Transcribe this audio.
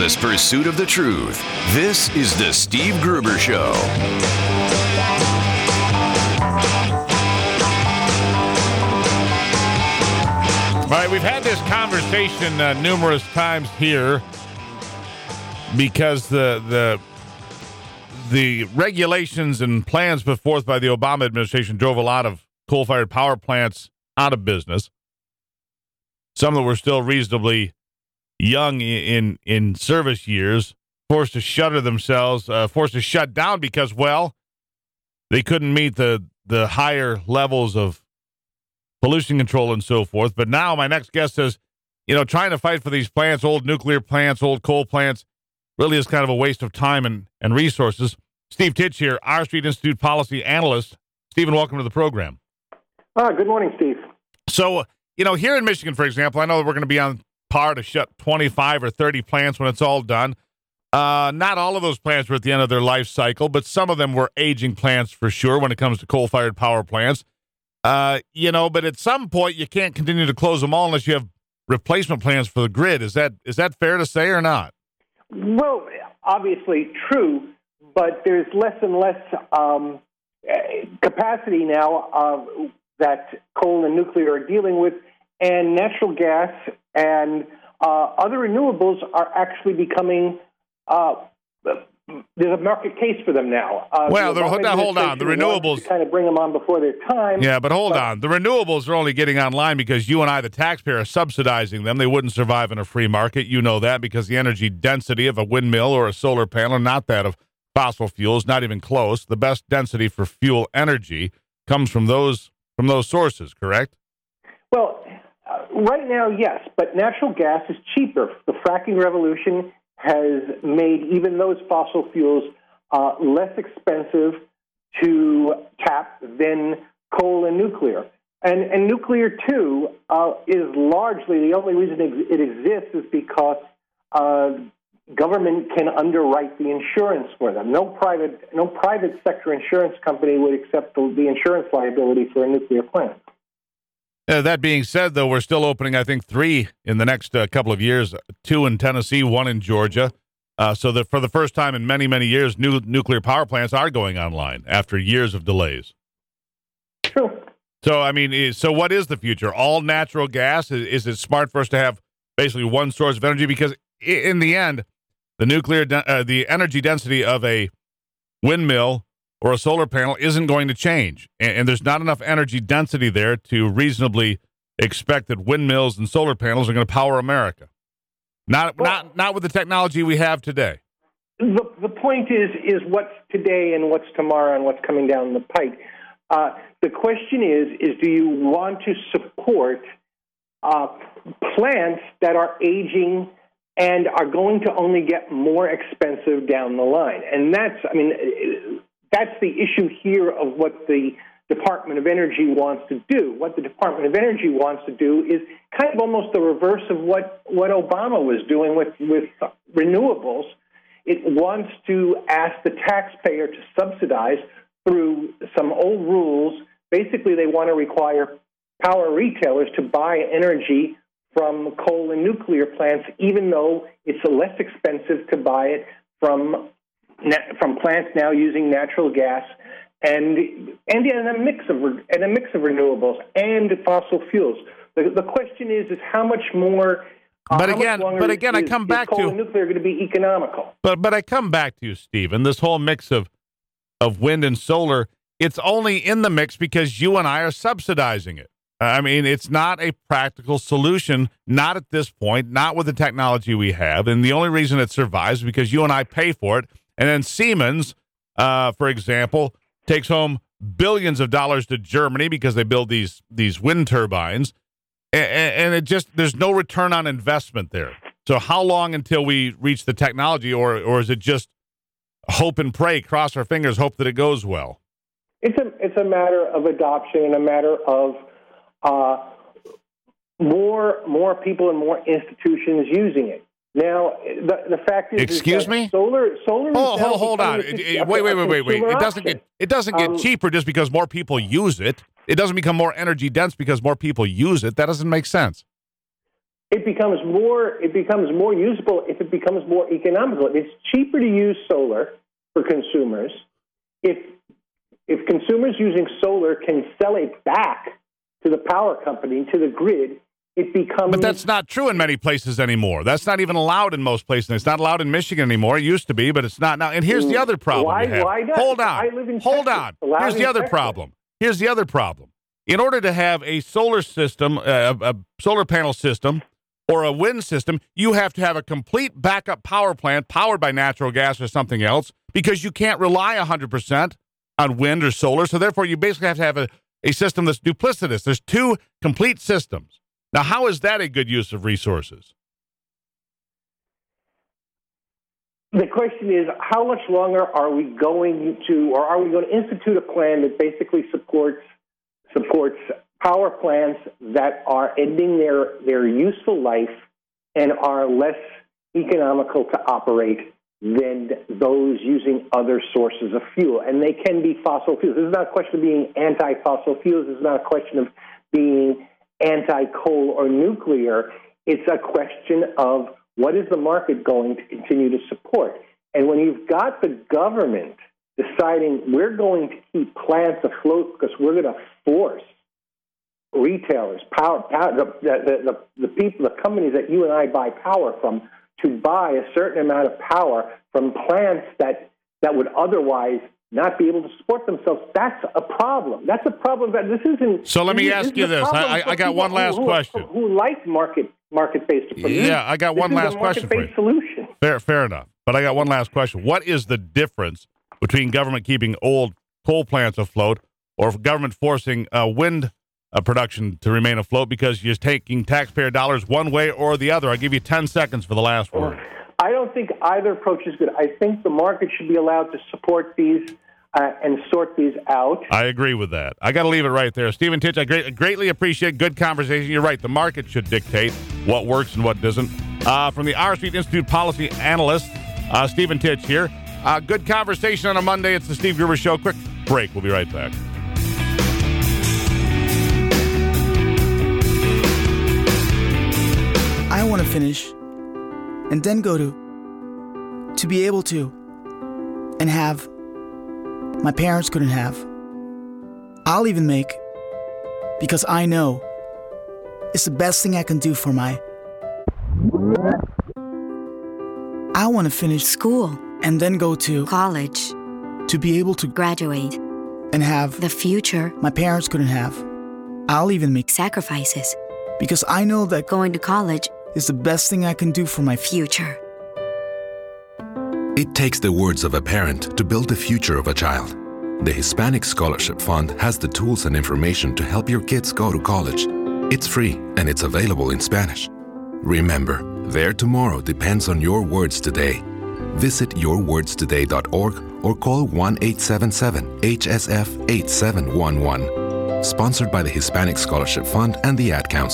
relentless pursuit of the truth. This is the Steve Gruber Show. All right, we've had this conversation numerous times here because the regulations and plans put forth by the Obama administration drove a lot of coal-fired power plants out of business. Some that were still reasonably young in service years, forced to shutter themselves, forced to shut down because, well, they couldn't meet the higher levels of pollution control and so forth. But now my next guest says, trying to fight for these plants, old nuclear plants, old coal plants, really is kind of a waste of time and resources. Steve Titch here, R Street Institute policy analyst. Stephen, welcome to the program. Good morning, Steve. So, here in Michigan, for example, I know that we're going to be on par to shut 25 or 30 plants when it's all done. Not all of those plants were at the end of their life cycle, but some of them were aging plants for sure when it comes to coal-fired power plants. But at some point you can't continue to close them all unless you have replacement plans for the grid. Is that fair to say or not? Well, obviously true, but there's less and less capacity now that coal and nuclear are dealing with, and natural gas and other renewables are actually becoming there's a market case for them now. Hold on. The renewables kind of bring them on before their time. Yeah, but hold on. The renewables are only getting online because you and I, the taxpayer, are subsidizing them. They wouldn't survive in a free market. You know that because the energy density of a windmill or a solar panel, not that of fossil fuels, not even close. The best density for fuel energy comes from those sources, correct? Well, right now, yes, but natural gas is cheaper. The fracking revolution has made even those fossil fuels less expensive to tap than coal and nuclear. And nuclear, too, is largely, the only reason it exists is because government can underwrite the insurance for them. No private sector insurance company would accept the insurance liability for a nuclear plant. That being said, though, we're still opening, I think, 3 in the next couple of years, 2 in Tennessee, 1 in Georgia. So that for the first time in many, many years, new nuclear power plants are going online after years of delays. True. So, what is the future? All natural gas? Is it smart for us to have basically one source of energy? Because in the end, the energy density of a windmill or a solar panel isn't going to change. And there's not enough energy density there to reasonably expect that windmills and solar panels are going to power America. Not with the technology we have today. The point is what's today and what's tomorrow and what's coming down the pike. The question is do you want to support plants that are aging and are going to only get more expensive down the line? And that's the issue here of what the Department of Energy wants to do. What the Department of Energy wants to do is kind of almost the reverse of what Obama was doing with renewables. It wants to ask the taxpayer to subsidize through some old rules. Basically, they want to require power retailers to buy energy from coal and nuclear plants, even though it's less expensive to buy it from plants now using natural gas and a mix of renewables and fossil fuels. The question is how much more. But again, I come back to coal and nuclear going to be economical. But I come back to you, Steve, and this whole mix of wind and solar. It's only in the mix because you and I are subsidizing it. It's not a practical solution, not at this point, not with the technology we have. And the only reason it survives is because you and I pay for it. And then Siemens, for example, takes home billions of dollars to Germany because they build these wind turbines. And there's no return on investment there. So how long until we reach the technology, or is it just hope and pray, cross our fingers, hope that it goes well? It's a matter of adoption and a matter of more people and more institutions using it. Now, the fact is, excuse me, solar. Hold on. Wait. It doesn't get cheaper just because more people use it. It doesn't become more energy dense because more people use it. That doesn't make sense. it becomes more usable if it becomes more economical. It's cheaper to use solar for consumers if consumers using solar can sell it back to the power company, to the grid. It becomes. But that's not true in many places anymore. That's not even allowed in most places. It's not allowed in Michigan anymore. It used to be, but it's not now. And here's the other problem. Why not? Hold on. I live in Hold Texas. on. Here's the other problem. Here's the other problem. In order to have a solar system, a solar panel system, or a wind system, you have to have a complete backup power plant powered by natural gas or something else, because you can't rely 100% on wind or solar. So therefore, you basically have to have a system that's duplicitous. There's two complete systems. Now, how is that a good use of resources? The question is, how much longer are we going to institute a plan that basically supports power plants that are ending their useful life and are less economical to operate than those using other sources of fuel? And they can be fossil fuels. This is not a question of being anti-fossil fuels. This is not a question of being anti-coal or nuclear. It's a question of what is the market going to continue to support. And when you've got the government deciding we're going to keep plants afloat because we're going to force retailers, the people, the companies that you and I buy power from, to buy a certain amount of power from plants that would otherwise not be able to support themselves, that's a problem. That's a problem. That this isn't. So let me ask you this. I got one last question. Who like market-based approach? Yeah, I got one last question for you. Solution. Fair enough. But I got one last question. What is the difference between government keeping old coal plants afloat or government forcing wind production to remain afloat because you're taking taxpayer dollars one way or the other? I'll give you 10 seconds for the last word. I don't think either approach is good. I think the market should be allowed to support these and sort these out. I agree with that. I got to leave it right there. Stephen Titch, I greatly appreciate good conversation. You're right. The market should dictate what works and what doesn't. From the R Street Institute policy analyst, Stephen Titch here. Good conversation on a Monday. It's the Steve Gruber Show. Quick break. We'll be right back. I want to finish and then go to be able to and have my parents couldn't have. I'll even make, because I know it's the best thing I can do for my. I want to finish school and then go to college to be able to graduate and have the future my parents couldn't have. I'll even make sacrifices because I know that going to college is the best thing I can do for my future. It takes the words of a parent to build the future of a child. The Hispanic Scholarship Fund has the tools and information to help your kids go to college. It's free and it's available in Spanish. Remember, their tomorrow depends on your words today. Visit yourwordstoday.org or call 1-877-HSF-8711. Sponsored by the Hispanic Scholarship Fund and the Ad Council.